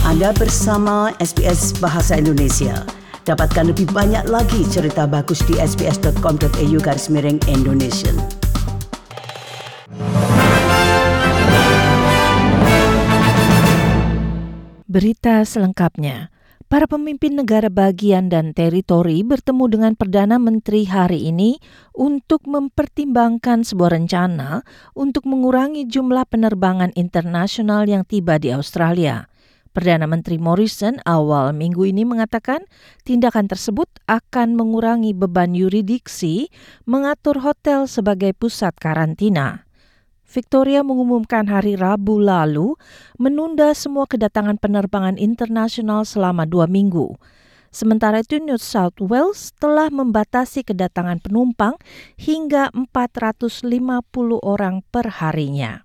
Anda bersama SBS Bahasa Indonesia. Dapatkan lebih banyak lagi cerita bagus di sbs.com.au/Indonesian. Berita selengkapnya. Para pemimpin negara bagian dan teritori bertemu dengan Perdana Menteri hari ini untuk mempertimbangkan sebuah rencana untuk mengurangi jumlah penerbangan internasional yang tiba di Australia. Perdana Menteri Morrison awal minggu ini mengatakan tindakan tersebut akan mengurangi beban yurisdiksi mengatur hotel sebagai pusat karantina. Victoria mengumumkan hari Rabu lalu menunda semua kedatangan penerbangan internasional selama 2 minggu. Sementara itu New South Wales telah membatasi kedatangan penumpang hingga 450 orang per harinya.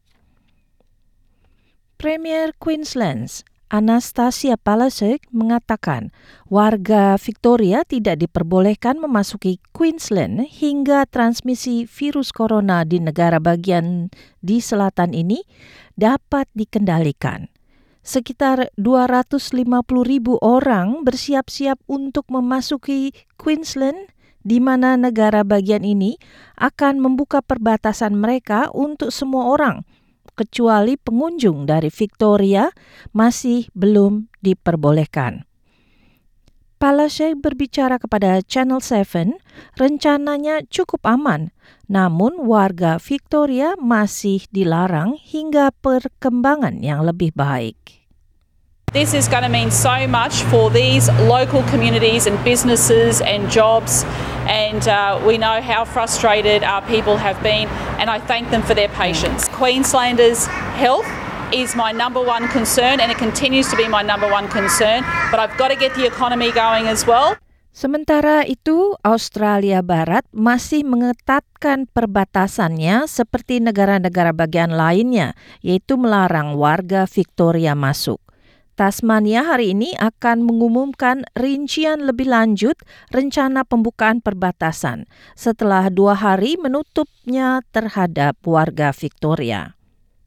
Premier Queensland Anastasia Palaszczuk mengatakan warga Victoria tidak diperbolehkan memasuki Queensland hingga transmisi virus corona di negara bagian di selatan ini dapat dikendalikan. Sekitar 250,000 orang bersiap-siap untuk memasuki Queensland, di mana negara bagian ini akan membuka perbatasan mereka untuk semua orang, kecuali pengunjung dari Victoria masih belum diperbolehkan. Palaszczuk berbicara kepada Channel 7, rencananya cukup aman, namun warga Victoria masih dilarang hingga perkembangan yang lebih baik. This is going to mean so much for these local communities and businesses and jobs, and we know how frustrated our people have been, and I thank them for their patience. Queenslanders' health is my number one concern, and it continues to be my number one concern, but I've got to get the economy going as well. Sementara itu, Australia Barat masih mengetatkan perbatasannya seperti negara-negara bagian lainnya, yaitu melarang warga Victoria masuk. Tasmania hari ini akan mengumumkan rincian lebih lanjut rencana pembukaan perbatasan setelah 2 hari menutupnya terhadap warga Victoria.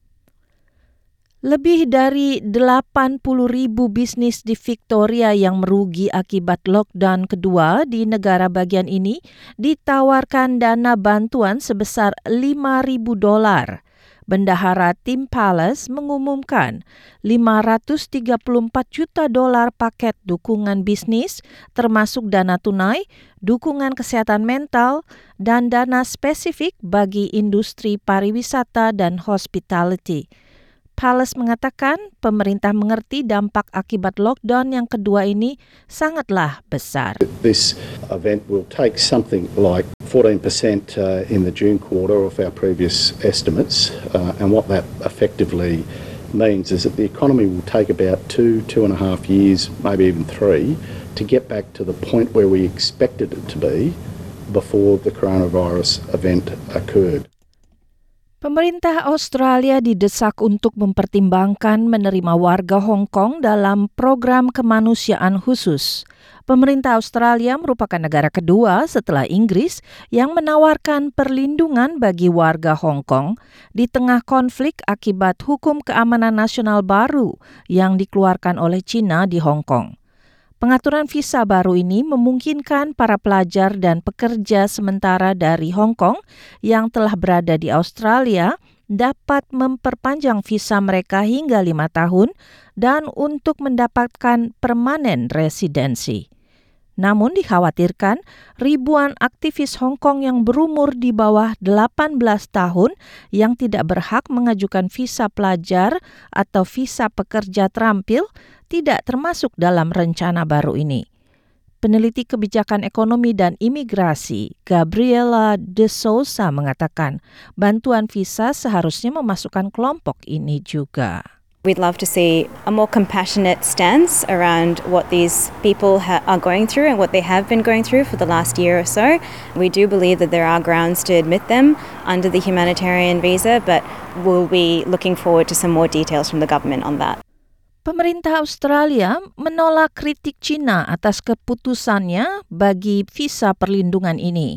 Lebih dari 80,000 bisnis di Victoria yang merugi akibat lockdown kedua di negara bagian ini ditawarkan dana bantuan sebesar $5,000. Bendahara Tim Pallas mengumumkan $534 juta paket dukungan bisnis, termasuk dana tunai, dukungan kesehatan mental, dan dana spesifik bagi industri pariwisata dan hospitality. Pallas mengatakan pemerintah mengerti dampak akibat lockdown yang kedua ini sangatlah besar. This event will take something like 14% in the June quarter of our previous estimates, and what that effectively means is that the economy will take about 2.5 years, maybe even 3, to get back to the point where we expected it to be before the coronavirus event occurred. Pemerintah Australia didesak untuk mempertimbangkan menerima warga Hong Kong dalam program kemanusiaan khusus. Pemerintah Australia merupakan negara kedua setelah Inggris yang menawarkan perlindungan bagi warga Hong Kong di tengah konflik akibat hukum keamanan nasional baru yang dikeluarkan oleh China di Hong Kong. Pengaturan visa baru ini memungkinkan para pelajar dan pekerja sementara dari Hong Kong yang telah berada di Australia dapat memperpanjang visa mereka hingga 5 tahun dan untuk mendapatkan permanen residensi. Namun dikhawatirkan ribuan aktivis Hong Kong yang berumur di bawah 18 tahun yang tidak berhak mengajukan visa pelajar atau visa pekerja terampil tidak termasuk dalam rencana baru ini. Peneliti kebijakan ekonomi dan imigrasi Gabriela De Souza mengatakan bantuan visa seharusnya memasukkan kelompok ini juga. We'd love to see a more compassionate stance around what these people are going through and what they have been going through for the last year or so. We do believe that there are grounds to admit them under the humanitarian visa, but we'll be looking forward to some more details from the government on that. Pemerintah Australia menolak kritik China atas keputusannya bagi visa perlindungan ini.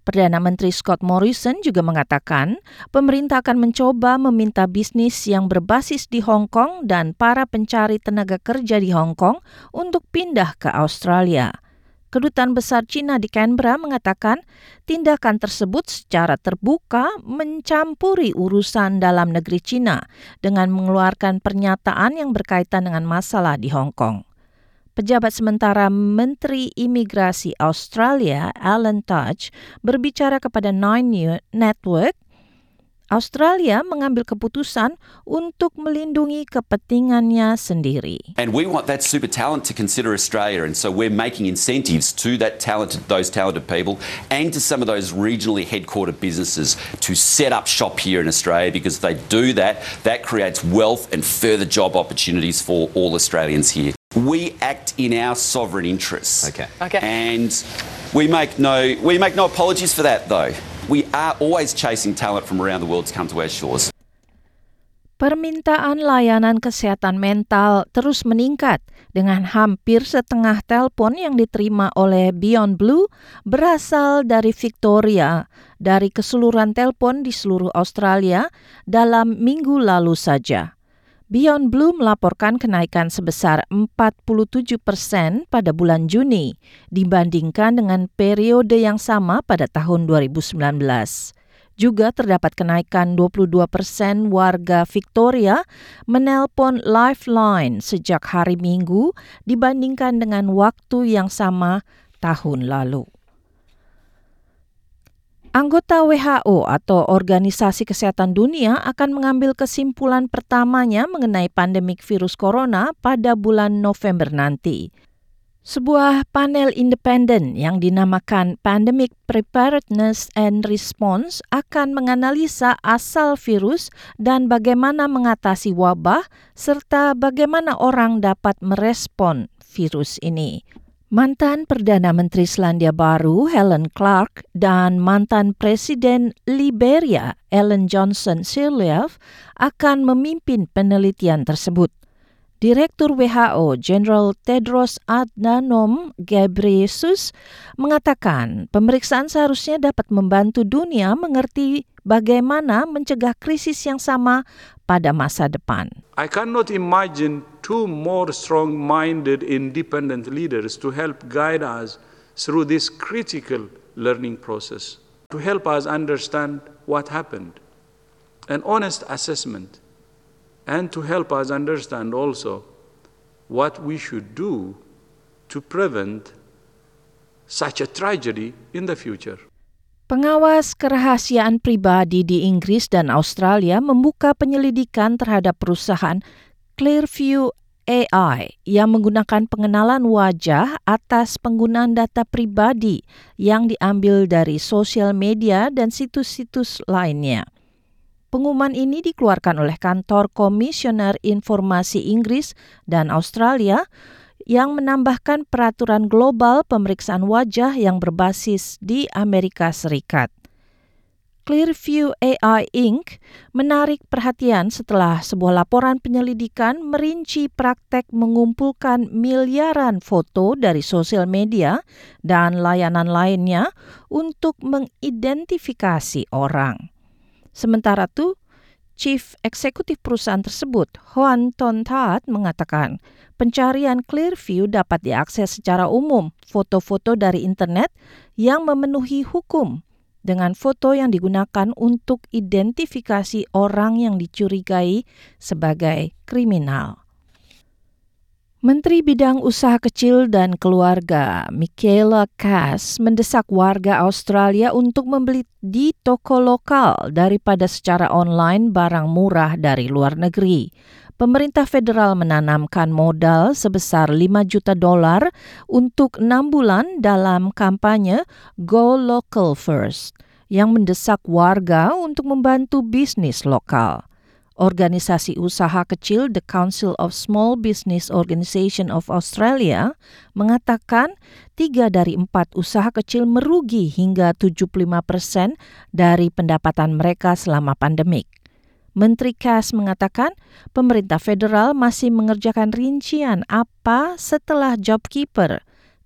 Perdana Menteri Scott Morrison juga mengatakan pemerintah akan mencoba meminta bisnis yang berbasis di Hong Kong dan para pencari tenaga kerja di Hong Kong untuk pindah ke Australia. Kedutaan Besar China di Canberra mengatakan tindakan tersebut secara terbuka mencampuri urusan dalam negeri China dengan mengeluarkan pernyataan yang berkaitan dengan masalah di Hong Kong. Pejabat sementara Menteri Imigrasi Australia, Alan Tudge, berbicara kepada Nine Network, Australia mengambil keputusan untuk melindungi kepentingannya sendiri. And we want that super talent to consider Australia, and so we're making incentives to those talented people and to some of those regionally headquartered businesses to set up shop here in Australia, because if they do that, that creates wealth and further job opportunities for all Australians here. We act in our sovereign interests. Okay. And we make no apologies for that, though. We are always chasing talent from around the world to come to our shores. Permintaan layanan kesehatan mental terus meningkat dengan hampir setengah telpon yang diterima oleh Beyond Blue berasal dari Victoria dari keseluruhan telpon di seluruh Australia dalam minggu lalu saja. Beyond Blue melaporkan kenaikan sebesar 47% pada bulan Juni dibandingkan dengan periode yang sama pada tahun 2019. Juga terdapat kenaikan 22% warga Victoria menelpon Lifeline sejak hari Minggu dibandingkan dengan waktu yang sama tahun lalu. Anggota WHO atau Organisasi Kesehatan Dunia akan mengambil kesimpulan pertamanya mengenai pandemik virus corona pada bulan November nanti. Sebuah panel independen yang dinamakan Pandemic Preparedness and Response akan menganalisa asal virus dan bagaimana mengatasi wabah serta bagaimana orang dapat merespon virus ini. Mantan Perdana Menteri Selandia Baru Helen Clark dan mantan Presiden Liberia Ellen Johnson Sirleaf akan memimpin penelitian tersebut. Direktur WHO General Tedros Adhanom Ghebreyesus mengatakan pemeriksaan seharusnya dapat membantu dunia mengerti bagaimana mencegah krisis yang sama pada masa depan. I cannot imagine two more strong-minded, independent leaders to help guide us through this critical learning process, to help us understand what happened, an honest assessment, and to help us understand also what we should do to prevent such a tragedy in the future. Pengawas kerahasiaan pribadi di Inggris dan Australia membuka penyelidikan terhadap perusahaan Clearview AI yang menggunakan pengenalan wajah atas penggunaan data pribadi yang diambil dari sosial media dan situs-situs lainnya. Pengumuman ini dikeluarkan oleh Kantor Komisioner Informasi Inggris dan Australia yang menambahkan peraturan global pemeriksaan wajah yang berbasis di Amerika Serikat. Clearview AI Inc. menarik perhatian setelah sebuah laporan penyelidikan merinci praktek mengumpulkan miliaran foto dari sosial media dan layanan lainnya untuk mengidentifikasi orang. Sementara itu, Chief Eksekutif perusahaan tersebut, Hoan Ton That, mengatakan pencarian Clearview dapat diakses secara umum foto-foto dari internet yang memenuhi hukum dengan foto yang digunakan untuk identifikasi orang yang dicurigai sebagai kriminal. Menteri Bidang Usaha Kecil dan Keluarga, Michaela Cass, mendesak warga Australia untuk membeli di toko lokal daripada secara online barang murah dari luar negeri. Pemerintah federal menanamkan modal sebesar $5 juta untuk 6 bulan dalam kampanye Go Local First yang mendesak warga untuk membantu bisnis lokal. Organisasi usaha kecil The Council of Small Business Organisation of Australia mengatakan 3 dari 4 usaha kecil merugi hingga 75% dari pendapatan mereka selama pandemik. Menteri Cass mengatakan pemerintah federal masih mengerjakan rincian apa setelah JobKeeper,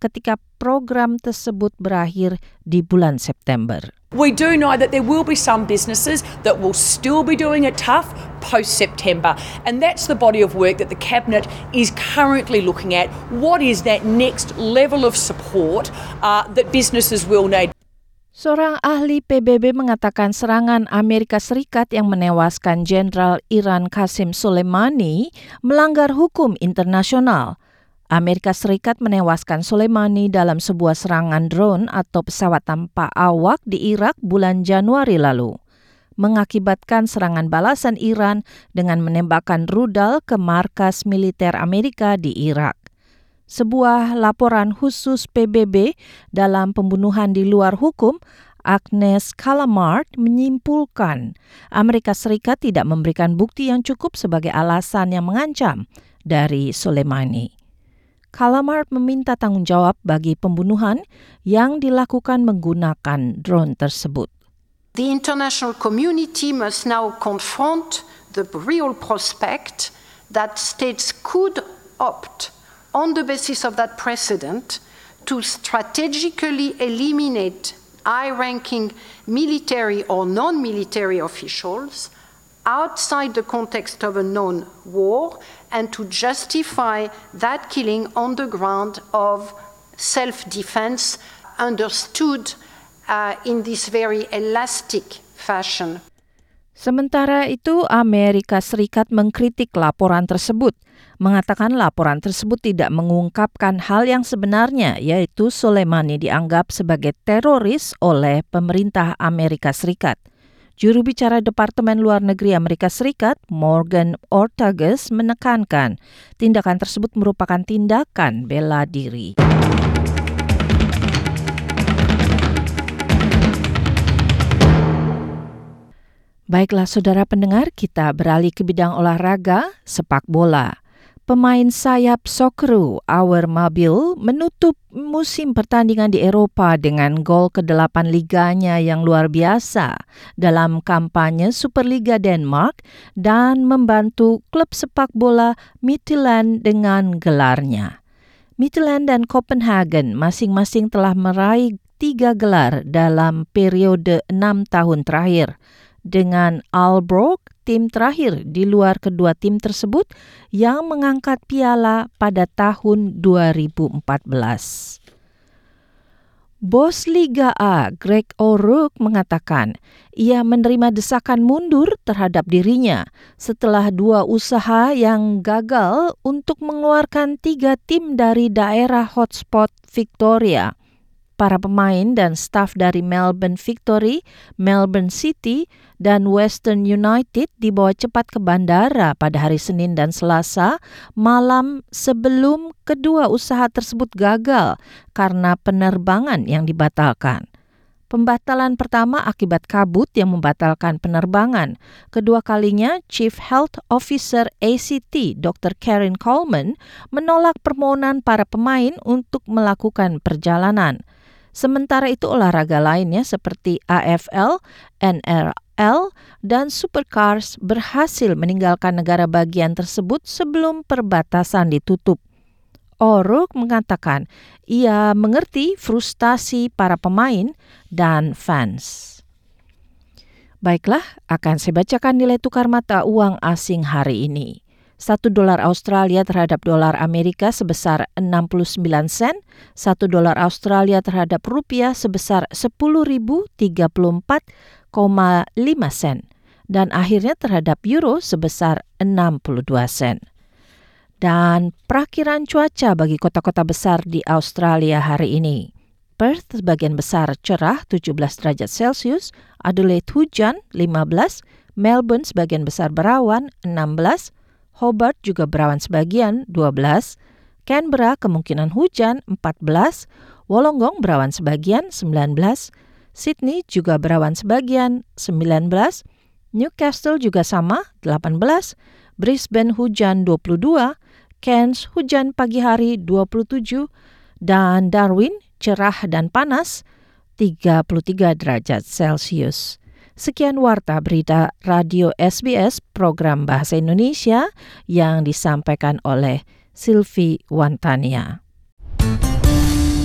ketika program tersebut berakhir di bulan September. We do know that there will be some businesses that will still be doing it tough post-September, and that's the body of work that the Cabinet is currently looking at. What is that next level of support that businesses will need? Seorang ahli PBB mengatakan serangan Amerika Serikat yang menewaskan Jenderal Iran Qasem Soleimani melanggar hukum internasional. Amerika Serikat menewaskan Soleimani dalam sebuah serangan drone atau pesawat tanpa awak di Irak bulan Januari lalu, mengakibatkan serangan balasan Iran dengan menembakkan rudal ke markas militer Amerika di Irak. Sebuah laporan khusus PBB dalam pembunuhan di luar hukum, Agnes Callamard, menyimpulkan Amerika Serikat tidak memberikan bukti yang cukup sebagai alasan yang mengancam dari Soleimani. Callamard meminta tanggung jawab bagi pembunuhan yang dilakukan menggunakan drone tersebut. The international community must now confront the real prospect that states could opt, on the basis of that precedent, to strategically eliminate high-ranking military or non-military officials outside the context of a known war, and to justify that killing on the ground of self-defense understood in this very elastic fashion. Sementara itu, Amerika Serikat mengkritik laporan tersebut, mengatakan laporan tersebut tidak mengungkapkan hal yang sebenarnya, yaitu Soleimani dianggap sebagai teroris oleh pemerintah Amerika Serikat. Juru bicara Departemen Luar Negeri Amerika Serikat, Morgan Ortagus, menekankan tindakan tersebut merupakan tindakan bela diri. Baiklah saudara pendengar, kita beralih ke bidang olahraga, sepak bola. Pemain sayap Socceroo, Our Mobile, menutup musim pertandingan di Eropa dengan gol ke-8 liganya yang luar biasa dalam kampanye Superliga Denmark dan membantu klub sepak bola Midtjylland dengan gelarnya. Midtjylland dan Copenhagen masing-masing telah meraih 3 gelar dalam periode 6 tahun terakhir, dengan Aalborg tim terakhir di luar kedua tim tersebut yang mengangkat piala pada tahun 2014. Bos Liga A, Greg O'Rourke, mengatakan ia menerima desakan mundur terhadap dirinya setelah 2 usaha yang gagal untuk mengeluarkan 3 tim dari daerah hotspot Victoria. Para pemain dan staf dari Melbourne Victory, Melbourne City, dan Western United dibawa cepat ke bandara pada hari Senin dan Selasa malam sebelum kedua usaha tersebut gagal karena penerbangan yang dibatalkan. Pembatalan pertama akibat kabut yang membatalkan penerbangan. Kedua kalinya, Chief Health Officer ACT, Dr. Karen Coleman, menolak permohonan para pemain untuk melakukan perjalanan. Sementara itu olahraga lainnya seperti AFL, NRL, dan Supercars berhasil meninggalkan negara bagian tersebut sebelum perbatasan ditutup. O'Rourke mengatakan ia mengerti frustasi para pemain dan fans. Baiklah, akan saya bacakan nilai tukar mata uang asing hari ini. $1 Australia terhadap dolar Amerika sebesar 69 sen, $1 Australia terhadap rupiah sebesar 10.034,5 sen, dan akhirnya terhadap euro sebesar 62 sen. Dan perakiraan cuaca bagi kota-kota besar di Australia hari ini. Perth sebagian besar cerah 17 derajat Celcius, Adelaide hujan 15, Melbourne sebagian besar berawan 16, Hobart juga berawan sebagian 12, Canberra kemungkinan hujan 14, Wollongong berawan sebagian 19, Sydney juga berawan sebagian 19, Newcastle juga sama 18, Brisbane hujan 22, Cairns hujan pagi hari 27, dan Darwin cerah dan panas 33 derajat Celcius. Sekian Warta Berita Radio SBS program Bahasa Indonesia yang disampaikan oleh Silvi Wantania.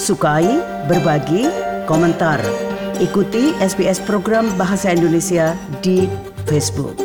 sukai, berbagi, komentar. Ikuti SBS program Bahasa Indonesia di Facebook.